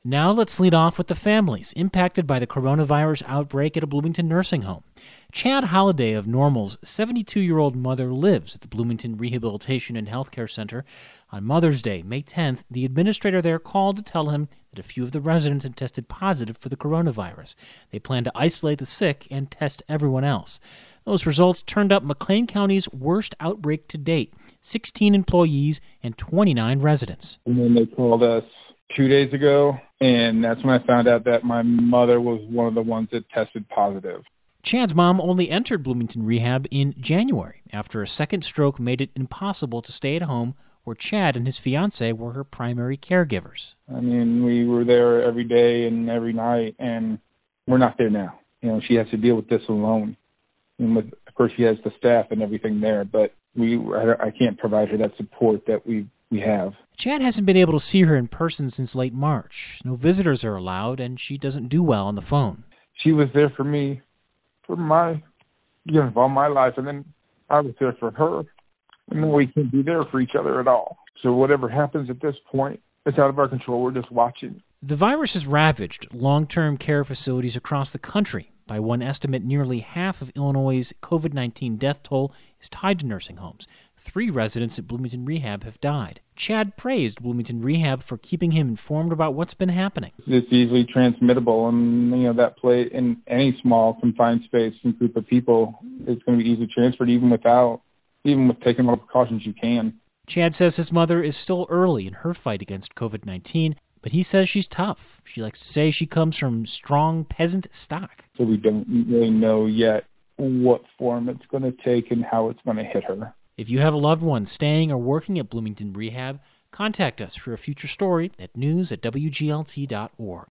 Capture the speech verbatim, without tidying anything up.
Now let's lead off with the families impacted by the coronavirus outbreak at a Bloomington nursing home. Chad Holliday of Normal's seventy-two-year-old mother lives at the Bloomington Rehabilitation and Healthcare Center. On Mother's Day, May tenth, the administrator there called to tell him that a few of the residents had tested positive for the coronavirus. They plan to isolate the sick and test everyone else. Those results turned up McLean County's worst outbreak to date, sixteen employees and twenty-nine residents. And then they called us two days ago, and that's when I found out that my mother was one of the ones that tested positive. Chad's mom only entered Bloomington Rehab in January after a second stroke made it impossible to stay at home where Chad and his fiancée were her primary caregivers. I mean, we were there every day and every night, and we're not there now. You know, she has to deal with this alone. And with, of course, she has the staff and everything there, but we I can't provide her that support that we, we have. Chad hasn't been able to see her in person since late March. No visitors are allowed, and she doesn't do well on the phone. She was there for me for my, you know, all my life, and then I was there for her. And then we can't be there for each other at all. So whatever happens at this point, it's out of our control. We're just watching. The virus has ravaged long-term care facilities across the country. By one estimate, nearly half of Illinois' covid nineteen death toll is tied to nursing homes. Three residents at Bloomington Rehab have died. Chad praised Bloomington Rehab for keeping him informed about what's been happening. It's easily transmittable, and you know that play in any small confined space and group of people, it's going to be easily transferred, even without, even with taking all the precautions you can. Chad says his mother is still early in her fight against covid nineteen, but he says she's tough. She likes to say she comes from strong peasant stock. So we don't really know yet what form it's going to take and how it's going to hit her. If you have a loved one staying or working at Bloomington Rehab, contact us for a future story at news at W G L T dot org.